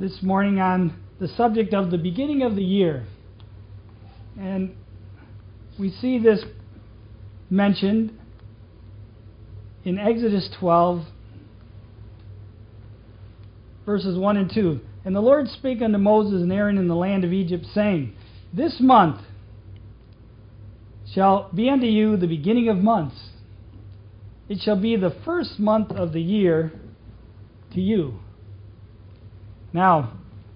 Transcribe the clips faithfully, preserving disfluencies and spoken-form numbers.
this morning on the subject of the beginning of the year. And we see this mentioned in Exodus twelve, verses one and two. And the Lord spake unto Moses and Aaron in the land of Egypt, saying, This month shall be unto you the beginning of months. It shall be the first month of the year to you. Now,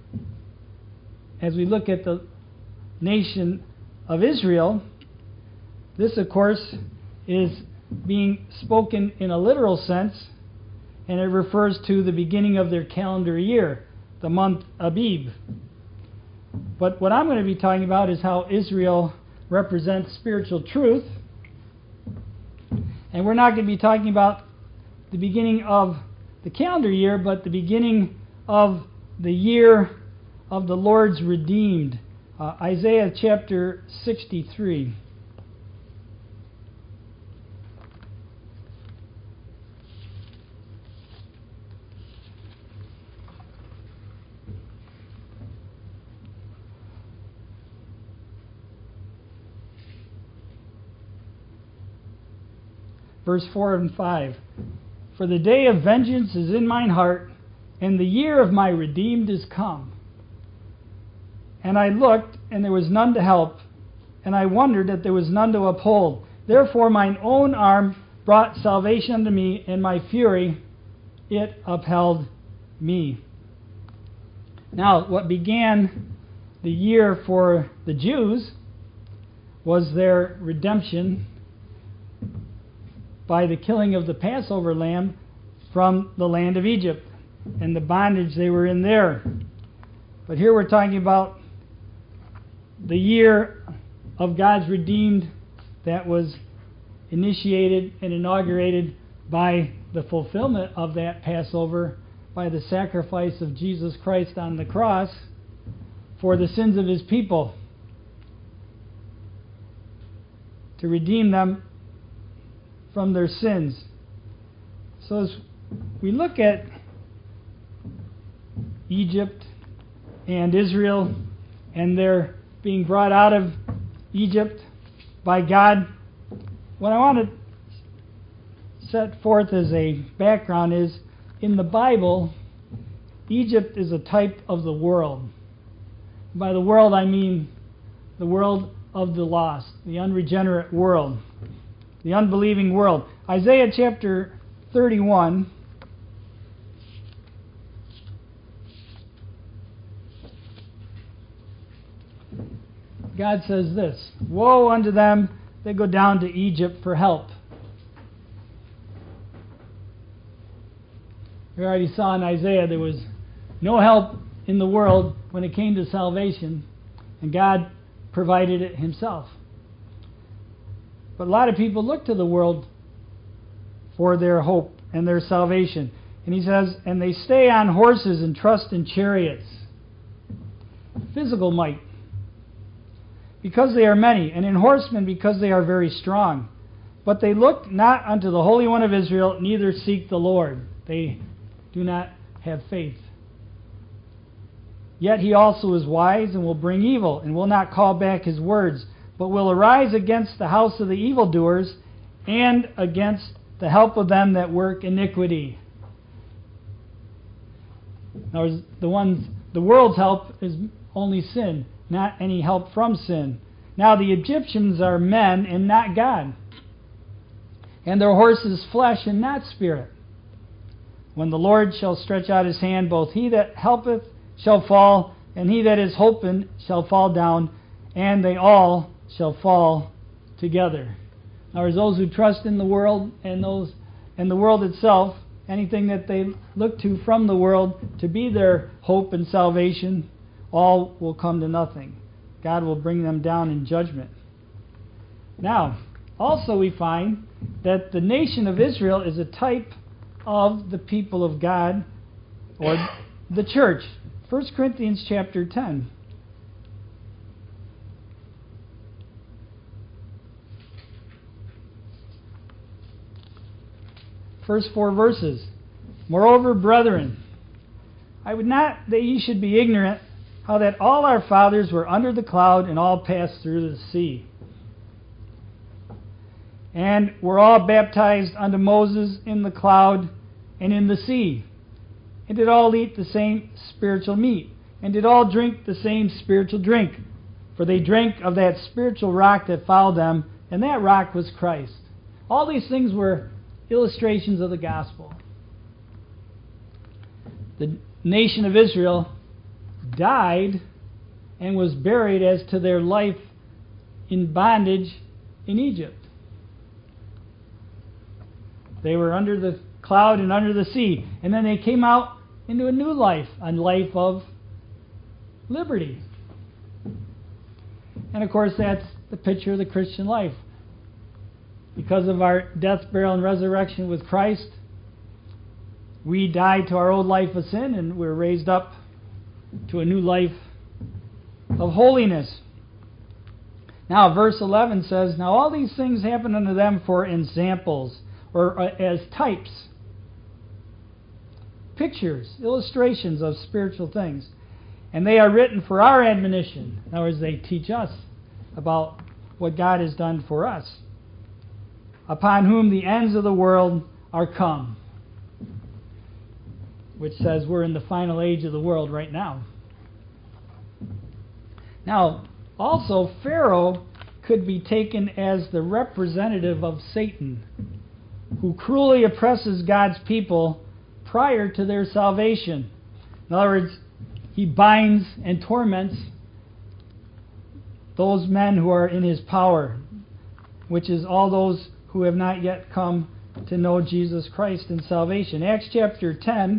as we look at the nation of Israel, this, of course, is being spoken in a literal sense, and it refers to the beginning of their calendar year, the month Abib. But what I'm going to be talking about is how Israel represents spiritual truth. And we're not going to be talking about the beginning of the calendar year, but the beginning of the year of the Lord's redeemed. Uh, Isaiah chapter sixty-three. Verse four and five. For the day of vengeance is in mine heart, and the year of my redeemed is come. And I looked, and there was none to help, and I wondered that there was none to uphold. Therefore mine own arm brought salvation unto me, and my fury, it upheld me. Now, what began the year for the Jews was their redemption by the killing of the Passover lamb from the land of Egypt and the bondage they were in there. But here we're talking about the year of God's redeemed that was initiated and inaugurated by the fulfillment of that Passover by the sacrifice of Jesus Christ on the cross for the sins of His people, to redeem them from their sins. So as we look at Egypt and Israel and their being brought out of Egypt by God, what I want to set forth as a background is, in the Bible, Egypt is a type of the world. By the world I mean the world of the lost, the unregenerate world, the unbelieving world. Isaiah chapter thirty-one. God says this, Woe unto them that go down to Egypt for help. We already saw in Isaiah there was no help in the world when it came to salvation, and God provided it Himself. But a lot of people look to the world for their hope and their salvation. And He says, and they stay on horses and trust in chariots. Physical might, because they are many, and in horsemen because they are very strong. But they look not unto the Holy One of Israel, neither seek the Lord. They do not have faith. Yet He also is wise and will bring evil, and will not call back His words, but will arise against the house of the evildoers, and against the help of them that work iniquity. Now, the ones, the world's help is only sin, not any help from sin. Now the Egyptians are men and not God, and their horses flesh and not spirit. When the Lord shall stretch out His hand, both he that helpeth shall fall, and he that is holpen shall fall down, and they all shall fall together. Now, there's those who trust in the world and those and the world itself, anything that they look to from the world to be their hope and salvation, all will come to nothing. God will bring them down in judgment. Now, also we find that the nation of Israel is a type of the people of God, or the church. First Corinthians chapter ten. First four verses. Moreover, brethren, I would not that ye should be ignorant how that all our fathers were under the cloud and all passed through the sea. And were all baptized unto Moses in the cloud and in the sea, and did all eat the same spiritual meat, and did all drink the same spiritual drink. For they drank of that spiritual rock that followed them, and that rock was Christ. All these things were illustrations of the gospel. The nation of Israel died and was buried as to their life in bondage in Egypt. They were under the cloud and under the sea. And then they came out into a new life, a life of liberty. And of course, that's the picture of the Christian life. Because of our death, burial, and resurrection with Christ, we died to our old life of sin and we're raised up to a new life of holiness. Now, verse eleven says, Now all these things happen unto them for examples, or uh, as types, pictures, illustrations of spiritual things. And they are written for our admonition. In other words, they teach us about what God has done for us, upon whom the ends of the world are come. Which says we're in the final age of the world right now. Now, also, Pharaoh could be taken as the representative of Satan, who cruelly oppresses God's people prior to their salvation. In other words, he binds and torments those men who are in his power, which is all those who have not yet come to know Jesus Christ in salvation. Acts chapter ten,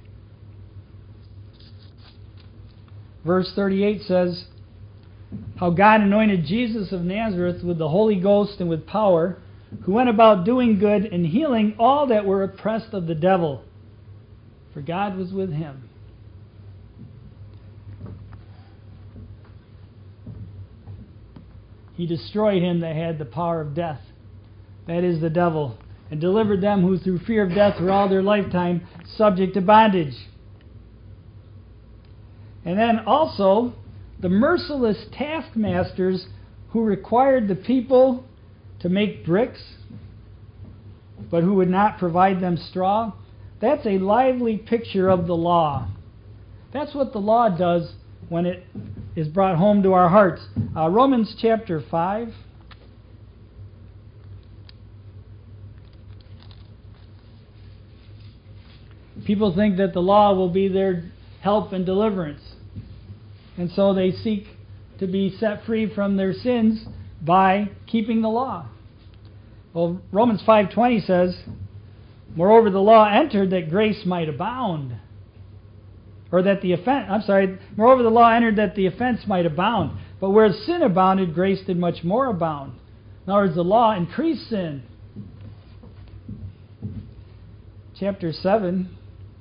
verse thirty-eight says, How God anointed Jesus of Nazareth with the Holy Ghost and with power, who went about doing good and healing all that were oppressed of the devil, for God was with him. He destroyed him that had the power of death, that is the devil, and delivered them who through fear of death were all their lifetime subject to bondage. And then also the merciless taskmasters who required the people to make bricks, but who would not provide them straw. That's a lively picture of the law. That's what the law does when it is brought home to our hearts. Uh, Romans chapter five. People think that the law will be their help and deliverance. And so they seek to be set free from their sins by keeping the law. Well, Romans five twenty says, Moreover, the law entered that grace might abound. Or that the offense, I'm sorry, moreover, the law entered that the offense might abound. But where sin abounded, grace did much more abound. In other words, the law increased sin. Chapter seven,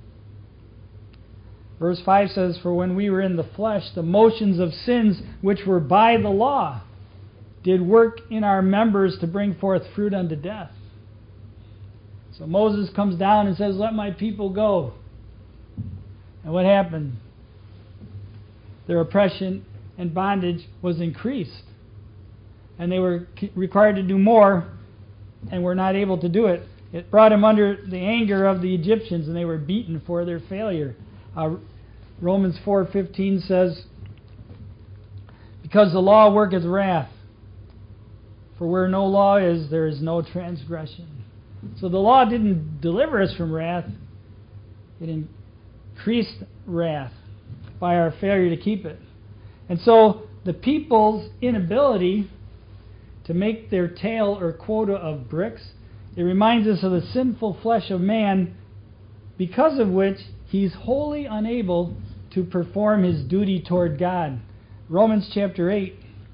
verse five says, For when we were in the flesh, the motions of sins which were by the law did work in our members to bring forth fruit unto death. So Moses comes down and says, Let my people go. And what happened? Their oppression and bondage was increased. And they were required to do more and were not able to do it. It brought them under the anger of the Egyptians, and they were beaten for their failure. Uh, Romans four fifteen says, Because the law worketh wrath, for where no law is, there is no transgression. So the law didn't deliver us from wrath. It increased wrath by our failure to keep it. And so the people's inability to make their tale or quota of bricks, it reminds us of the sinful flesh of man, because of which he's wholly unable to perform his duty toward God. Romans chapter eight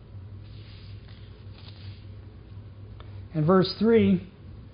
and verse three,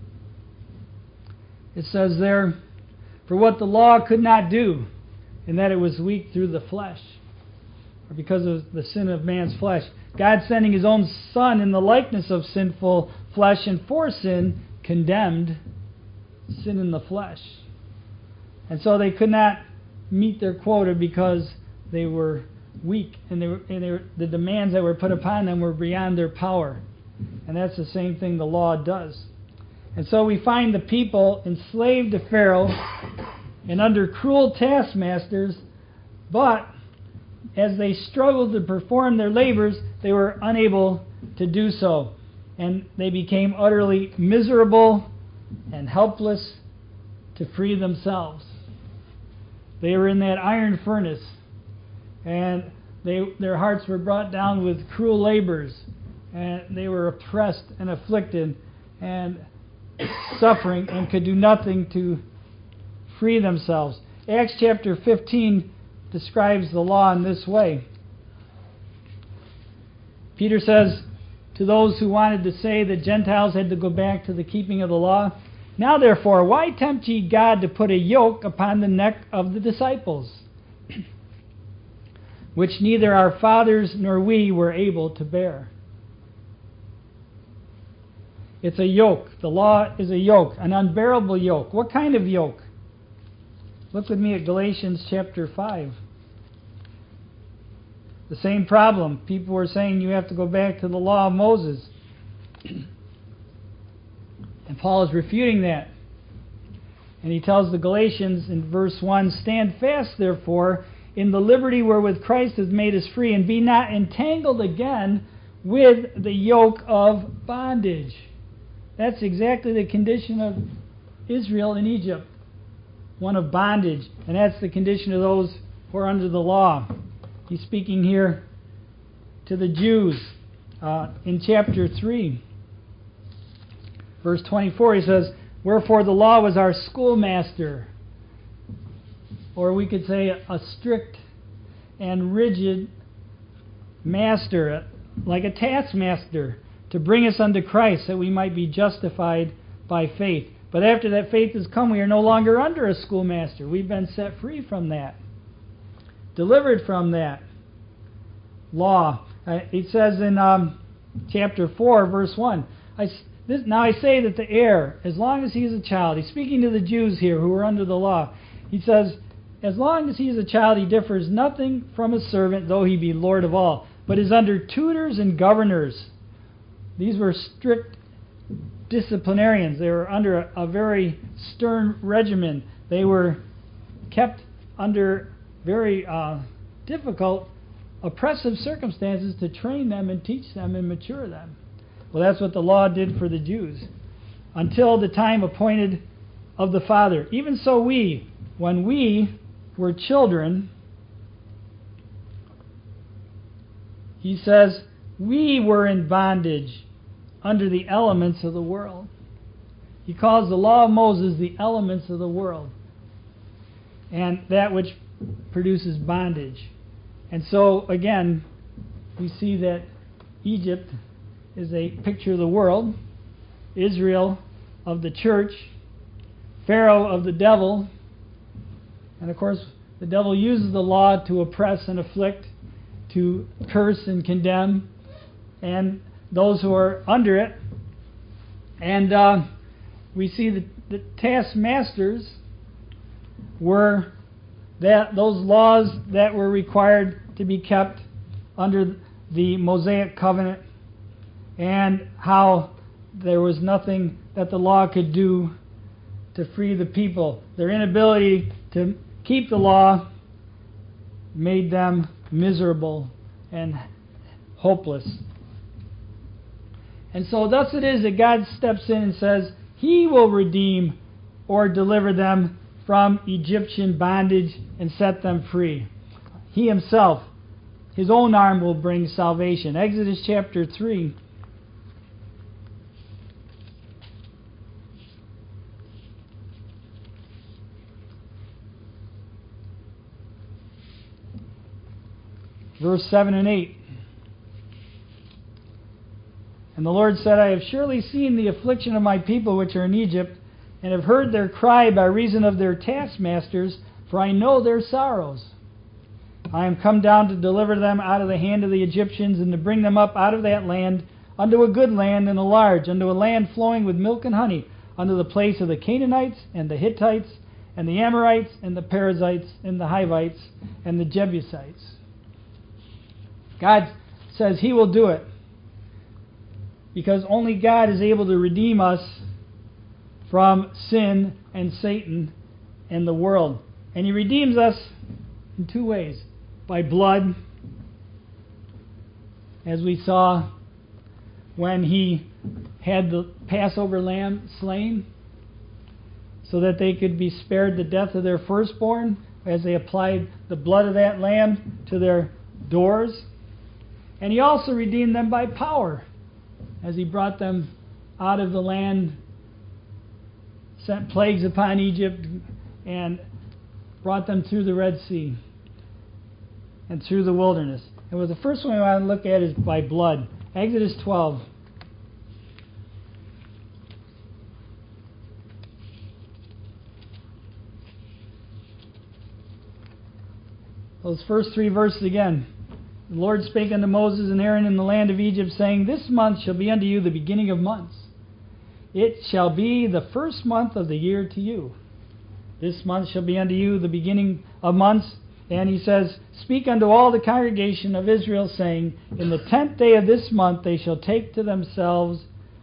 it says there, For what the law could not do, in that it was weak through the flesh, or because of the sin of man's flesh, God sending his own Son in the likeness of sinful flesh, and for sin condemned sin in the flesh. And so they could not meet their quota because they were weak, and, they were, and they were, the demands that were put upon them were beyond their power. And that's the same thing the law does. And so we find the people enslaved to Pharaoh and under cruel taskmasters, but as they struggled to perform their labors, they were unable to do so. And they became utterly miserable and helpless to free themselves. They were in that iron furnace, and they, their hearts were brought down with cruel labors, and they were oppressed and afflicted and suffering and could do nothing to free themselves. Acts chapter fifteen describes the law in this way. Peter says to those who wanted to say that Gentiles had to go back to the keeping of the law, "Now therefore, why tempt ye God to put a yoke upon the neck of the disciples, which neither our fathers nor we were able to bear?" It's a yoke. The law is a yoke, an unbearable yoke. What kind of yoke? Look with me at Galatians chapter five. The same problem. People were saying you have to go back to the law of Moses. And Paul is refuting that. And he tells the Galatians in verse one, "Stand fast, therefore, in the liberty wherewith Christ hath made us free, and be not entangled again with the yoke of bondage." That's exactly the condition of Israel in Egypt. One of bondage. And that's the condition of those who are under the law. He's speaking here to the Jews uh, in chapter three. Verse twenty-four, he says, "Wherefore the law was our schoolmaster." Or we could say a strict and rigid master, like a taskmaster, to bring us unto Christ, that we might be justified by faith. But after that faith has come, we are no longer under a schoolmaster. We've been set free from that, delivered from that law. Uh, it says in um, chapter four, verse one, I, this, "Now I say that the heir, as long as he is a child," he's speaking to the Jews here who are under the law. He says, "As long as he is a child, he differs nothing from a servant, though he be Lord of all, but is under tutors and governors." These were strict disciplinarians. They were under a, a very stern regimen. They were kept under very uh, difficult, oppressive circumstances to train them and teach them and mature them. Well, that's what the law did for the Jews until the time appointed of the Father. Even so we, when we were children, he says, we were in bondage under the elements of the world. He calls the law of Moses the elements of the world, and that which produces bondage. And so, again, we see that Egypt is a picture of the world, Israel of the church, Pharaoh of the devil, and of course, the devil uses the law to oppress and afflict, to curse and condemn, and those who are under it. And uh, we see that the taskmasters were that those laws that were required to be kept under the Mosaic covenant, and how there was nothing that the law could do to free the people. Their inability to keep the law made them miserable and hopeless. And so thus it is that God steps in and says He will redeem or deliver them from Egyptian bondage and set them free. He Himself, His own arm will bring salvation. Exodus chapter three. Verse seven and eight. "And the Lord said, I have surely seen the affliction of my people which are in Egypt, and have heard their cry by reason of their taskmasters, for I know their sorrows. I am come down to deliver them out of the hand of the Egyptians, and to bring them up out of that land unto a good land and a large, unto a land flowing with milk and honey, unto the place of the Canaanites and the Hittites and the Amorites, and the Perizzites, and the Hivites, and the Jebusites. God says He will do it, because only God is able to redeem us from sin and Satan and the world. And He redeems us in two ways. By blood, as we saw when He had the Passover lamb slain, so that they could be spared the death of their firstborn, as they applied the blood of that lamb to their doors. And He also redeemed them by power, as He brought them out of the land, sent plagues upon Egypt, and brought them through the Red Sea and through the wilderness. And well, the first one we want to look at is by blood. Exodus twelve. Those first three verses again. The Lord spake unto Moses and Aaron in the land of Egypt, saying, This month shall be unto you the beginning of months. It shall be the first month of the year to you. This month shall be unto you the beginning of months. And He says, Speak unto all the congregation of Israel, saying, In the tenth day of this month they shall take to themselves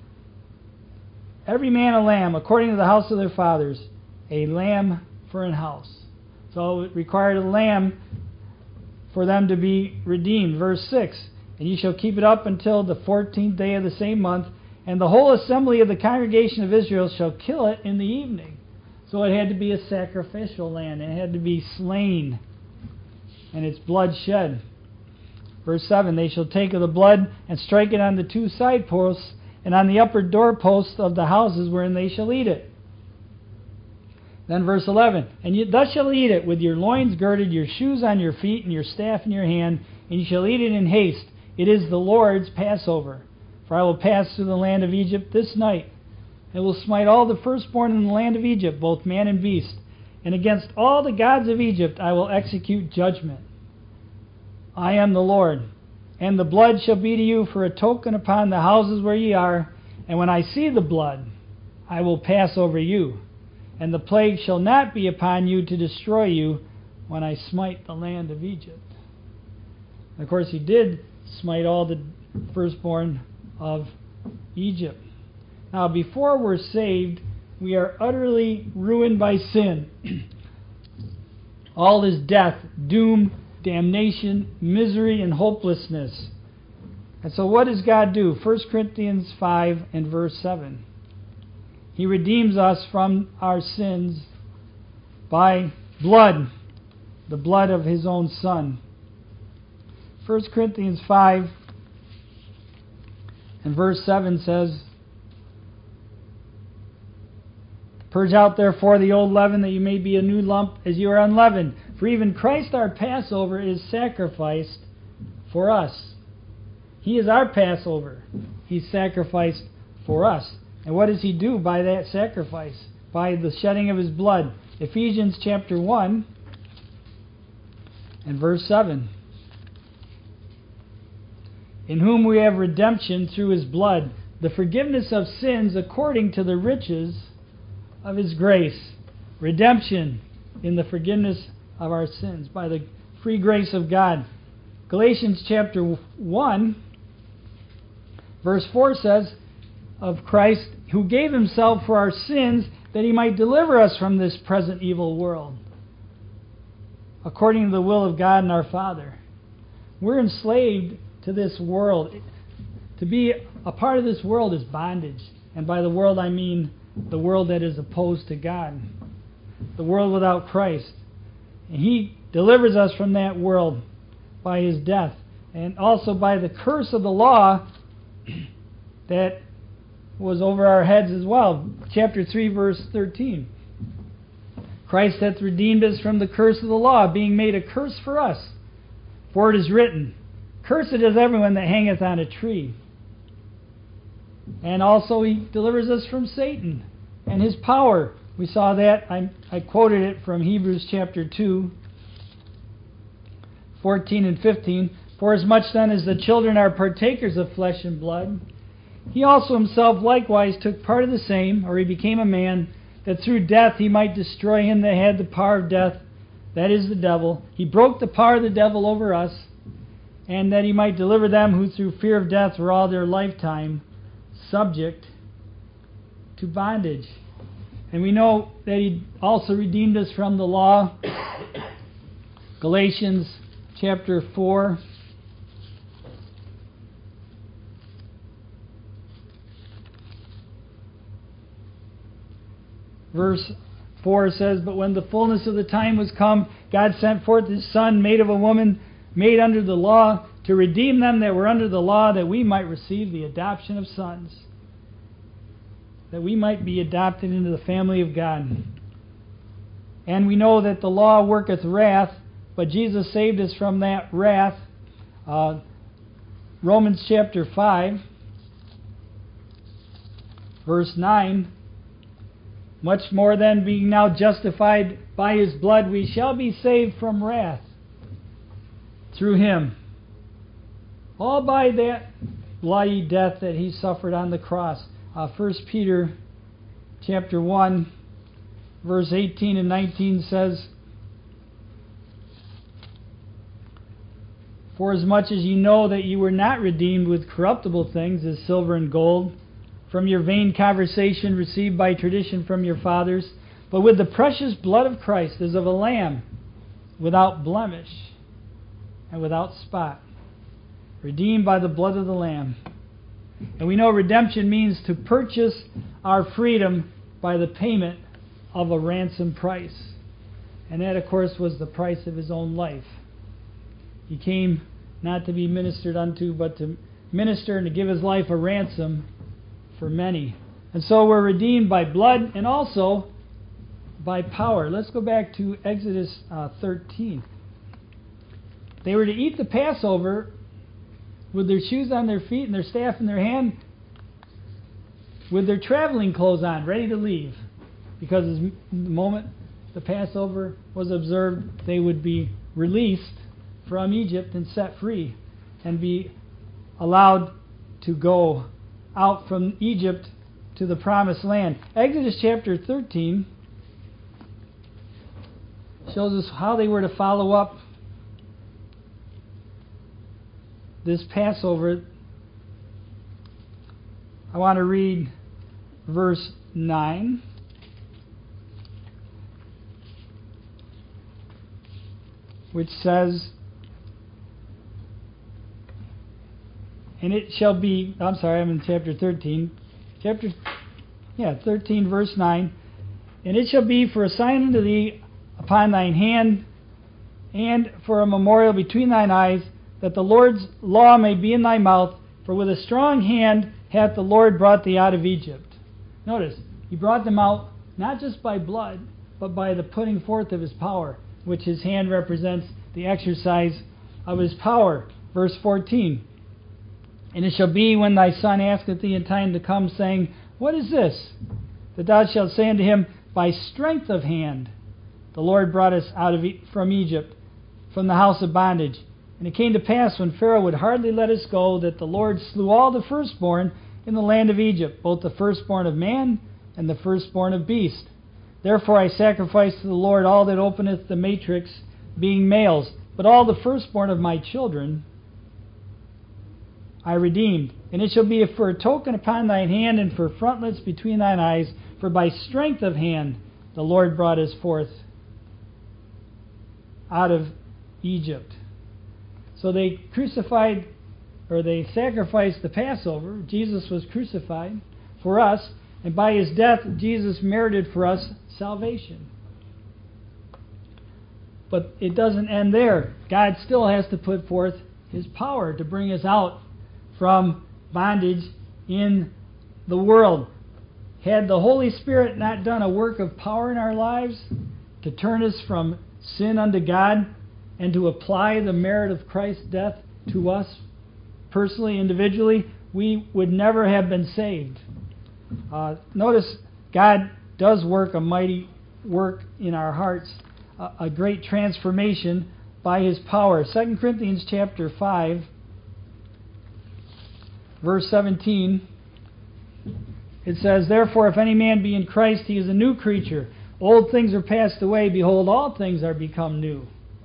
every man a lamb, according to the house of their fathers, a lamb for an house. So it required a lamb for them to be redeemed. Verse six, And ye shall keep it up until the fourteenth day of the same month, and the whole assembly of the congregation of Israel shall kill it in the evening. So it had to be a sacrificial lamb. It had to be slain, and its blood shed. Verse seven, They shall take of the blood and strike it on the two side posts, and on the upper doorposts of the houses wherein they shall eat it. Then verse eleven, And you thus shall eat it, with your loins girded, your shoes on your feet, and your staff in your hand, and you shall eat it in haste. It is the Lord's Passover. For I will pass through the land of Egypt this night, and will smite all the firstborn in the land of Egypt, both man and beast. And against all the gods of Egypt I will execute judgment. I am the Lord. And the blood shall be to you for a token upon the houses where ye are. And when I see the blood, I will pass over you. And the plague shall not be upon you to destroy you when I smite the land of Egypt. And of course, He did smite all the firstborn of Egypt. Now, before we're saved, we are utterly ruined by sin. All is death, doom, damnation, misery, and hopelessness. And so what does God do? First Corinthians five and verse seven. He redeems us from our sins by blood, the blood of His own Son. First Corinthians five and verse seven says, Purge out therefore the old leaven, that you may be a new lump, as you are unleavened. For even Christ our Passover is sacrificed for us. He is our Passover. He sacrificed for us. And what does He do by that sacrifice? By the shedding of His blood. Ephesians chapter one and verse seven. In whom we have redemption through His blood, the forgiveness of sins according to the riches of His grace. Redemption in the forgiveness of our sins by the free grace of God. Galatians chapter one verse four says of Christ, who gave Himself for our sins, that He might deliver us from this present evil world, according to the will of God and our Father. We're enslaved to this world. To be a part of this world is bondage. And by the world I mean the world that is opposed to God. The world without Christ. And He delivers us from that world by His death. And also by the curse of the law that was over our heads as well. Chapter three, verse thirteen. Christ hath redeemed us from the curse of the law, being made a curse for us. For it is written, Cursed is everyone that hangeth on a tree. And also He delivers us from Satan and his power. We saw that. I, I quoted it from Hebrews chapter two, fourteen and fifteen. For as much then as the children are partakers of flesh and blood, He also Himself likewise took part of the same, or He became a man, that through death he might destroy him that had the power of death, that is the devil. He broke the power of the devil over us, and that he might deliver them who through fear of death were all their lifetime subject to bondage. And we know that he also redeemed us from the law. Galatians chapter four. Verse four says, "But when the fullness of the time was come, God sent forth his Son, made of a woman, made under the law, to redeem them that were under the law, that we might receive the adoption of sons." That we might be adopted into the family of God. And we know that the law worketh wrath, but Jesus saved us from that wrath. Uh, Romans chapter five, verse nine. "Much more then, being now justified by his blood, we shall be saved from wrath through him." All by that bloody death that he suffered on the cross. Uh, First Peter chapter one, verse eighteen and nineteen says, "For as much as you know that you were not redeemed with corruptible things, as silver and gold, from your vain conversation received by tradition from your fathers, but with the precious blood of Christ, as of a lamb, without blemish and without spot, redeemed by the blood of the Lamb." And we know redemption means to purchase our freedom by the payment of a ransom price. And that, of course, was the price of his own life. He came not to be ministered unto, but to minister and to give his life a ransom for many. And so we're redeemed by blood and also by power. Let's go back to Exodus uh, thirteen. They were to eat the Passover with their shoes on their feet and their staff in their hand, with their traveling clothes on, ready to leave. Because the moment the Passover was observed, they would be released from Egypt and set free and be allowed to go out from Egypt to the promised land. Exodus chapter thirteen shows us how they were to follow up this Passover. I want to read verse nine. Which says, "And it shall be," I'm sorry, I'm in chapter thirteen. Chapter, yeah, thirteen, verse nine. "And it shall be for a sign unto thee upon thine hand, and for a memorial between thine eyes, that the Lord's law may be in thy mouth. For with a strong hand hath the Lord brought thee out of Egypt." Notice, he brought them out not just by blood, but by the putting forth of his power, which his hand represents the exercise of his power. Verse fourteen. "And it shall be when thy son asketh thee in time to come, saying, What is this? That thou shalt say unto him, By strength of hand the Lord brought us out of e- from Egypt, from the house of bondage. And it came to pass, when Pharaoh would hardly let us go, that the Lord slew all the firstborn in the land of Egypt, both the firstborn of man and the firstborn of beast. Therefore I sacrifice to the Lord all that openeth the matrix, being males, but all the firstborn of my children I redeemed. And it shall be for a token upon thine hand, and for frontlets between thine eyes, for by strength of hand the Lord brought us forth out of Egypt." So they crucified, or they sacrificed the Passover. Jesus was crucified for us, and by his death Jesus merited for us salvation. But it doesn't end there. God still has to put forth his power to bring us out from bondage in the world. Had the Holy Spirit not done a work of power in our lives to turn us from sin unto God and to apply the merit of Christ's death to us personally, individually, we would never have been saved. Uh, notice God does work a mighty work in our hearts, a, a great transformation by his power. Second Corinthians chapter five, verse seventeen. It says, therefore, if any man be in Christ, he is a new creature. Old things are passed away. Behold, all things are become new.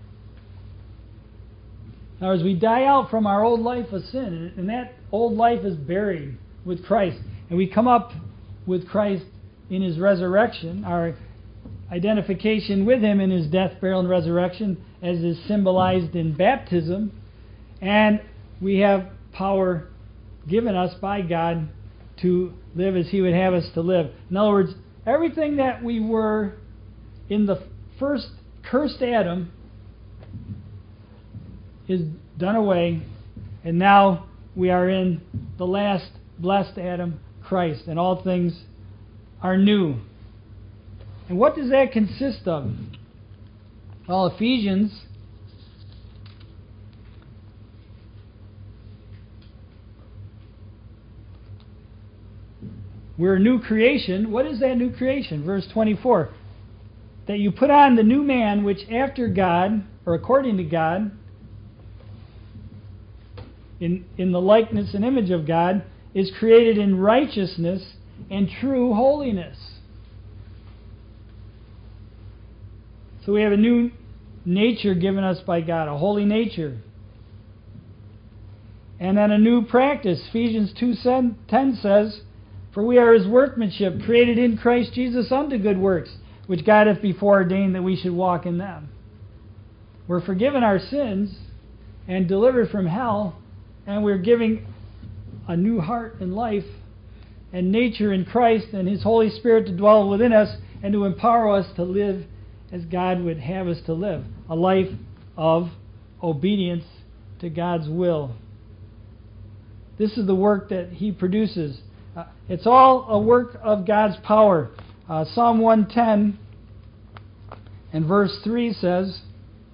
In other words, we die out from our old life of sin, and that old life is buried with Christ. And we come up with Christ in His resurrection, our identification with Him in His death, burial, and resurrection, as is symbolized in baptism. And we have power given us by God to live as He would have us to live. In other words, everything that we were in the first cursed Adam is done away, and now we are in the last blessed Adam, Christ, and all things are new. And what does that consist of? Well, Ephesians we're a new creation. What is that new creation? Verse twenty-four. That you put on the new man, which after God, or according to God, in, in the likeness and image of God, is created in righteousness and true holiness. So we have a new nature given us by God, a holy nature. And then a new practice. Ephesians two ten says, for we are His workmanship, created in Christ Jesus unto good works, which God hath before ordained that we should walk in them. We're forgiven our sins and delivered from hell, and we're giving a new heart and life and nature in Christ and His Holy Spirit to dwell within us and to empower us to live as God would have us to live. A life of obedience to God's will. This is the work that He produces. Uh, it's all a work of God's power. Uh, Psalm one ten and verse three says,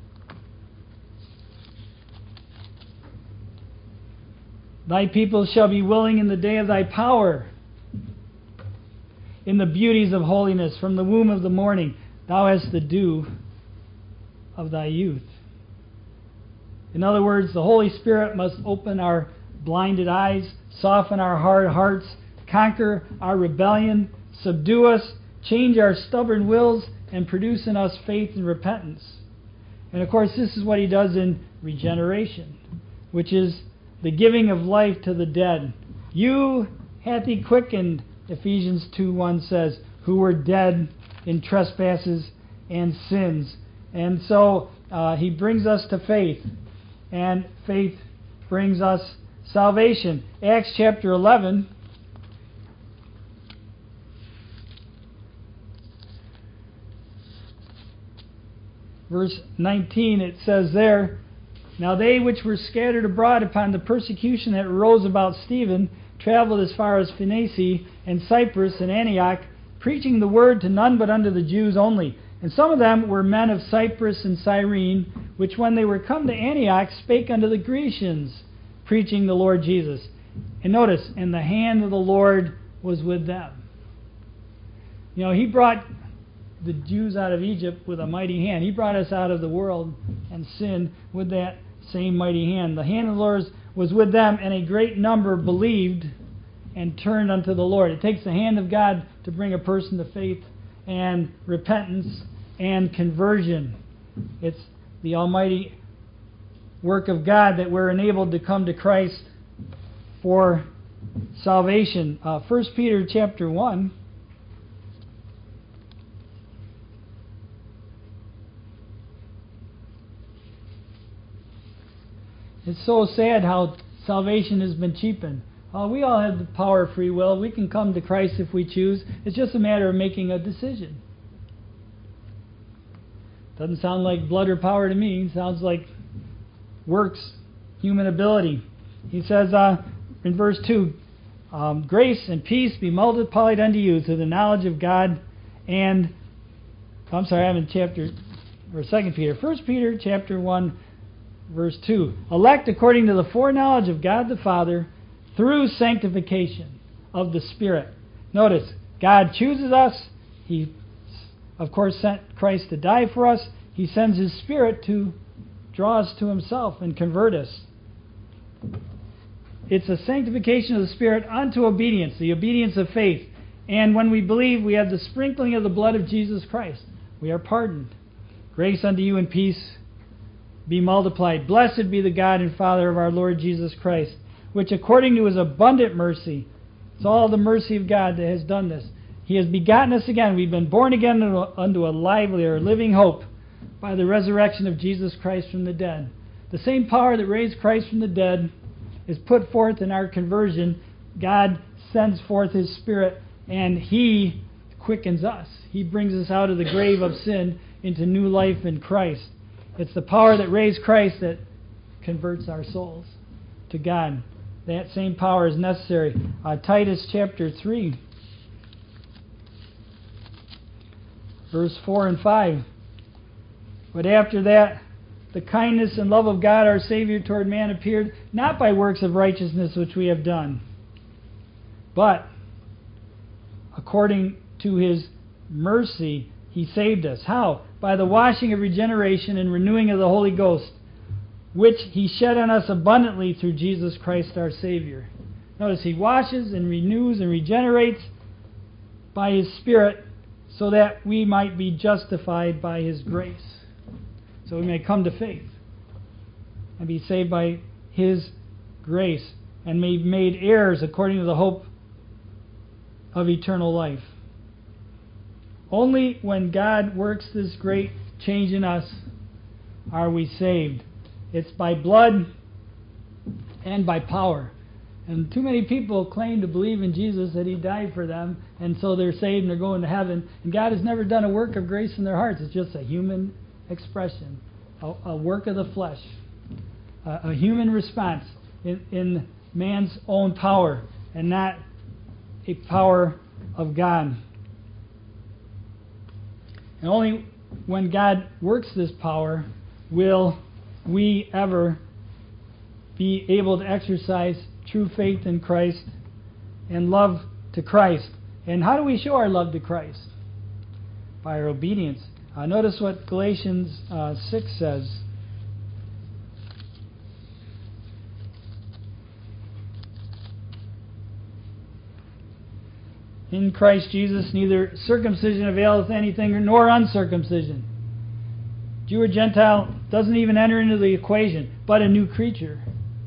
thy people shall be willing in the day of thy power, in the beauties of holiness. From the womb of the morning thou hast the dew of thy youth. In other words, the Holy Spirit must open our blinded eyes, soften our hard hearts, conquer our rebellion, subdue us, change our stubborn wills, and produce in us faith and repentance. And of course, this is what He does in regeneration, which is the giving of life to the dead. You hath He quickened, Ephesians two one says, who were dead in trespasses and sins. And so uh, He brings us to faith, and faith brings us salvation. Acts chapter eleven, verse nineteen, it says there, now they which were scattered abroad upon the persecution that arose about Stephen traveled as far as Phoenicia and Cyprus and Antioch, preaching the word to none but unto the Jews only. And some of them were men of Cyprus and Cyrene, which when they were come to Antioch spake unto the Grecians, preaching the Lord Jesus. And notice, and the hand of the Lord was with them. You know, He brought the Jews out of Egypt with a mighty hand. He brought us out of the world and sin with that same mighty hand. The hand of the Lord was with them, and a great number believed and turned unto the Lord. It takes the hand of God to bring a person to faith and repentance and conversion. It's the almighty work of God that we're enabled to come to Christ for salvation. Uh, First Peter chapter one. It's so sad how salvation has been cheapened. Uh, we all have the power of free will. We can come to Christ if we choose. It's just a matter of making a decision. Doesn't sound like blood or power to me. It sounds like works, human ability. He says uh, in verse two, um, grace and peace be multiplied unto you through the knowledge of God and, I'm sorry, I'm in chapter, or Second Peter. First Peter chapter one, verse two. Elect according to the foreknowledge of God the Father through sanctification of the Spirit. Notice, God chooses us. He, of course, sent Christ to die for us. He sends His Spirit to draw us to Himself and convert us. It's a sanctification of the Spirit unto obedience, the obedience of faith. And when we believe, we have the sprinkling of the blood of Jesus Christ. We are pardoned. Grace unto you and peace be multiplied. Blessed be the God and Father of our Lord Jesus Christ, which according to his abundant mercy, it's all the mercy of God that has done this. He has begotten us again. We've been born again unto a lively or living hope by the resurrection of Jesus Christ from the dead. The same power that raised Christ from the dead is put forth in our conversion. God sends forth his Spirit, and he quickens us. He brings us out of the grave of sin into new life in Christ. It's the power that raised Christ that converts our souls to God. That same power is necessary. Uh, Titus chapter three, verse four and five. But after that, the kindness and love of God our Savior toward man appeared, not by works of righteousness which we have done, but according to his mercy he saved us. How? By the washing of regeneration and renewing of the Holy Ghost, which he shed on us abundantly through Jesus Christ our Savior. Notice, he washes and renews and regenerates by his Spirit so that we might be justified by his grace. So we may come to faith and be saved by his grace and be made heirs according to the hope of eternal life. Only when God works this great change in us are we saved. It's by blood and by power. And too many people claim to believe in Jesus, that he died for them, and so they're saved and they're going to heaven. And God has never done a work of grace in their hearts. It's just a human expression, a, a work of the flesh, a, a human response in, in man's own power, and not a power of God. And only when God works this power will we ever be able to exercise true faith in Christ and love to Christ. And how do we show our love to Christ? By our obedience. Uh, notice what Galatians uh, six says. In Christ Jesus, neither circumcision availeth anything nor uncircumcision. Jew or Gentile doesn't even enter into the equation, but a new creature.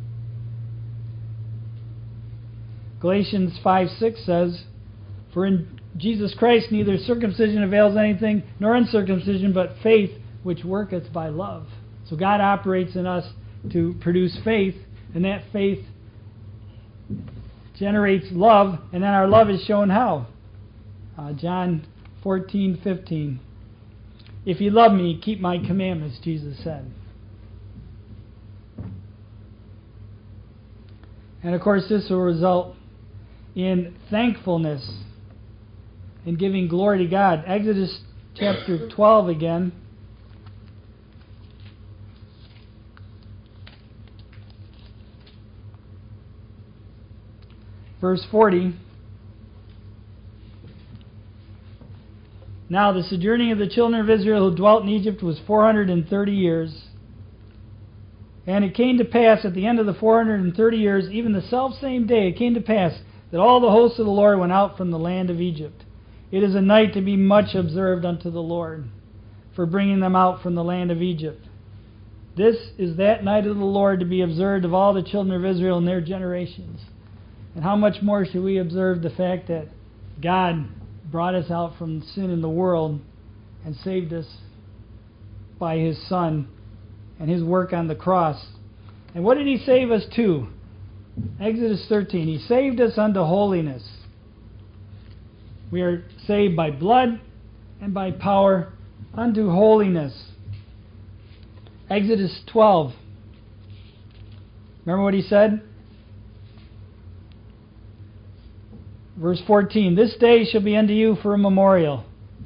Galatians five six says, for in Jesus Christ neither circumcision avails anything nor uncircumcision, but faith which worketh by love. So God operates in us to produce faith, and that faith generates love, and then our love is shown how? Uh, John fourteen fifteen. If you love me, keep my commandments, Jesus said. And of course this will result in thankfulness and giving glory to God. Exodus chapter twelve again. Verse forty. Now the sojourning of the children of Israel who dwelt in Egypt was four hundred thirty years. And it came to pass at the end of the four hundred thirty years, even the selfsame day, it came to pass that all the hosts of the Lord went out from the land of Egypt. It is a night to be much observed unto the Lord, for bringing them out from the land of Egypt. This is that night of the Lord to be observed of all the children of Israel in their generations. And how much more should we observe the fact that God brought us out from sin in the world and saved us by his Son and his work on the cross. And what did he save us to? Exodus thirteen. He saved us unto holiness. We are saved by blood and by power unto holiness. Exodus twelve. Remember what he said? Verse fourteen, this day shall be unto you for a memorial,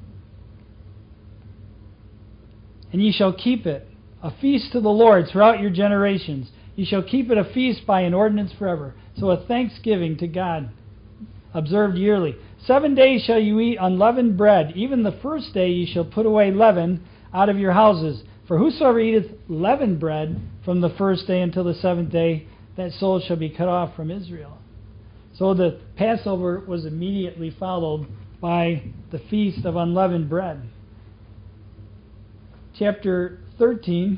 and ye shall keep it, a feast to the Lord throughout your generations. Ye shall keep it a feast by an ordinance forever. So a thanksgiving to God, observed yearly. Seven days shall you eat unleavened bread. Even the first day ye shall put away leaven out of your houses. For whosoever eateth leavened bread from the first day until the seventh day, that soul shall be cut off from Israel. So the Passover was immediately followed by the Feast of Unleavened Bread. Chapter thirteen,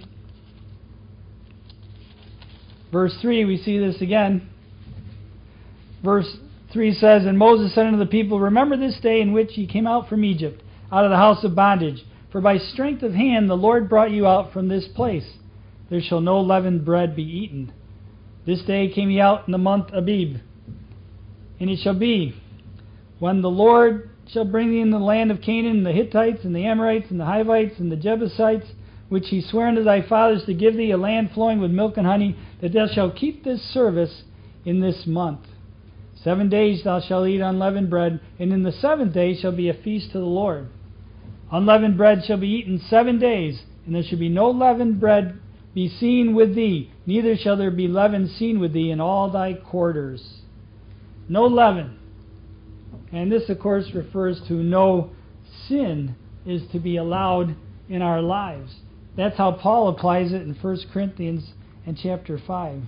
verse three, we see this again. Verse three says, And Moses said unto the people, Remember this day in which ye came out from Egypt, out of the house of bondage. For by strength of hand the Lord brought you out from this place. There shall no leavened bread be eaten. This day came ye out in the month Abib. And it shall be, when the Lord shall bring thee in the land of Canaan, and the Hittites, and the Amorites, and the Hivites, and the Jebusites, which he sware unto thy fathers to give thee, a land flowing with milk and honey, that thou shalt keep this service in this month. Seven days thou shalt eat unleavened bread, and in the seventh day shall be a feast to the Lord. Unleavened bread shall be eaten seven days, and there shall be no leavened bread be seen with thee, neither shall there be leaven seen with thee in all thy quarters. No leaven. And this, of course, refers to no sin is to be allowed in our lives. That's how Paul applies it in First Corinthians and chapter five.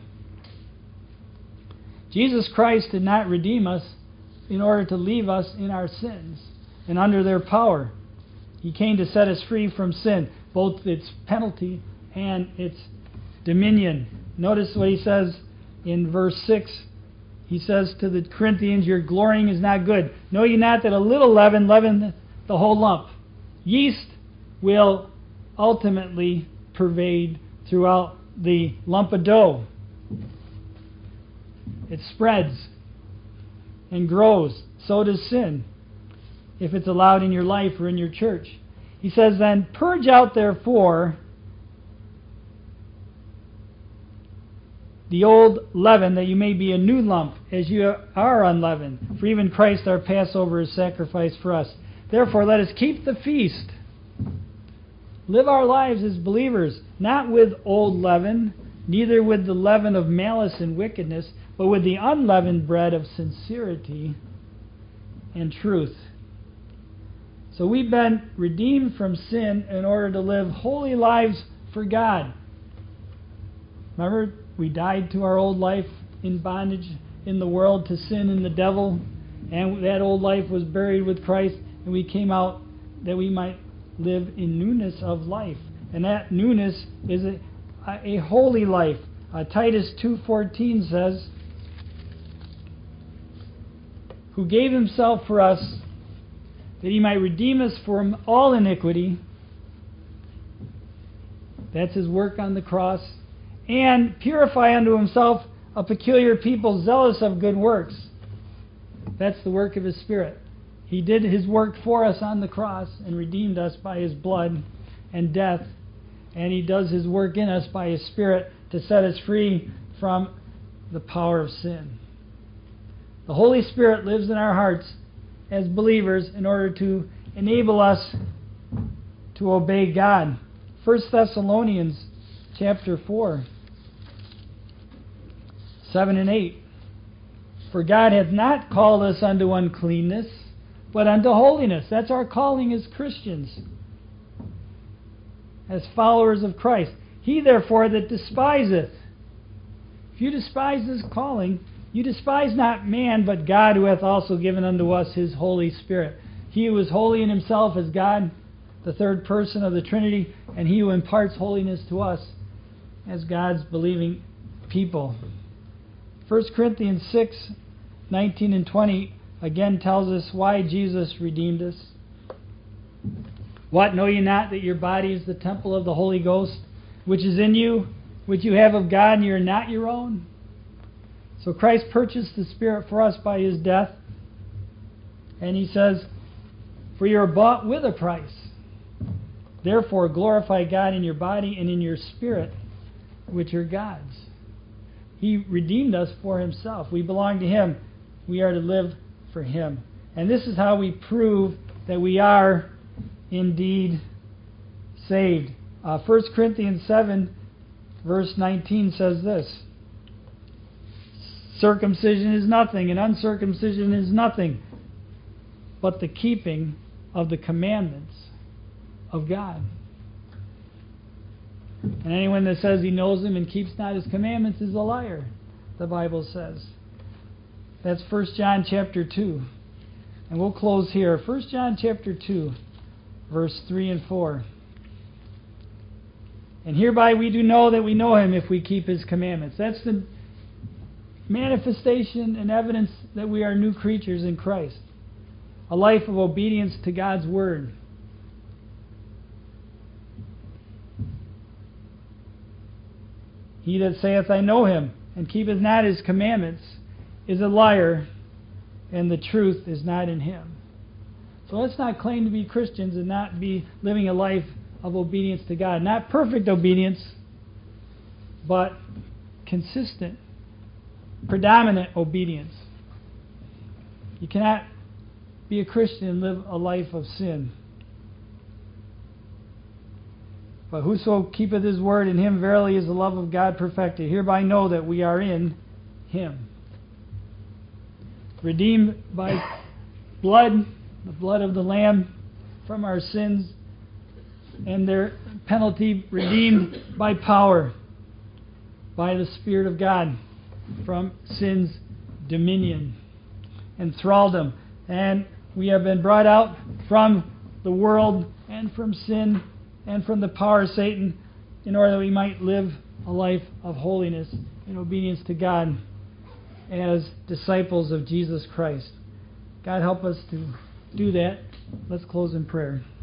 Jesus Christ did not redeem us in order to leave us in our sins and under their power. He came to set us free from sin, both its penalty and its dominion. Notice what he says in verse six. He says to the Corinthians, Your glorying is not good. Know ye not that a little leaven leaveneth the whole lump? Yeast will ultimately pervade throughout the lump of dough. It spreads and grows. So does sin, if it's allowed in your life or in your church. He says then, Purge out therefore the old leaven, that you may be a new lump, as you are unleavened. For even Christ our Passover is sacrificed for us. Therefore let us keep the feast. Live our lives as believers, not with old leaven, neither with the leaven of malice and wickedness, but with the unleavened bread of sincerity and truth. So we've been redeemed from sin in order to live holy lives for God. Remember, we died to our old life in bondage in the world to sin and the devil, and that old life was buried with Christ, and we came out that we might live in newness of life. And that newness is a, a holy life. Uh, Titus two fourteen says, Who gave himself for us, that he might redeem us from all iniquity. That's his work on the cross. And purify unto himself a peculiar people zealous of good works. That's the work of his Spirit. He did his work for us on the cross and redeemed us by his blood and death. And he does his work in us by his Spirit to set us free from the power of sin. The Holy Spirit lives in our hearts as believers in order to enable us to obey God. First Thessalonians chapter four, seven and eight. For God hath not called us unto uncleanness, but unto holiness. That's our calling as Christians, as followers of Christ. He therefore that despiseth. If you despise this calling, you despise not man, but God, who hath also given unto us his Holy Spirit. He who is holy in himself is God, the third person of the Trinity, and he who imparts holiness to us as God's believing people. First Corinthians six, nineteen and twenty again tells us why Jesus redeemed us. What, know ye not that your body is the temple of the Holy Ghost, which is in you, which you have of God, and you are not your own? So Christ purchased the Spirit for us by his death. And he says, For you are bought with a price. Therefore glorify God in your body and in your spirit, which are God's. He redeemed us for himself. We belong to him. We are to live for him. And this is how we prove that we are indeed saved. Uh, First Corinthians seven, verse nineteen says this. Circumcision is nothing, and uncircumcision is nothing, but the keeping of the commandments of God. And anyone that says he knows him and keeps not his commandments is a liar, the Bible says. That's First John chapter two. And we'll close here. First John chapter two, verse three and four. And hereby we do know that we know him if we keep his commandments. That's the manifestation and evidence that we are new creatures in Christ. A life of obedience to God's word. He that saith, I know him, and keepeth not his commandments, is a liar, and the truth is not in him. So let's not claim to be Christians and not be living a life of obedience to God. Not perfect obedience, but consistent, predominant obedience. You cannot be a Christian and live a life of sin. But whoso keepeth his word, in him verily is the love of God perfected. Hereby know that we are in him. Redeemed by blood, the blood of the Lamb, from our sins, and their penalty redeemed by power, by the Spirit of God, from sin's dominion and thraldom. And we have been brought out from the world and from sin and from the power of Satan, in order that we might live a life of holiness and obedience to God as disciples of Jesus Christ. God help us to do that. Let's close in prayer.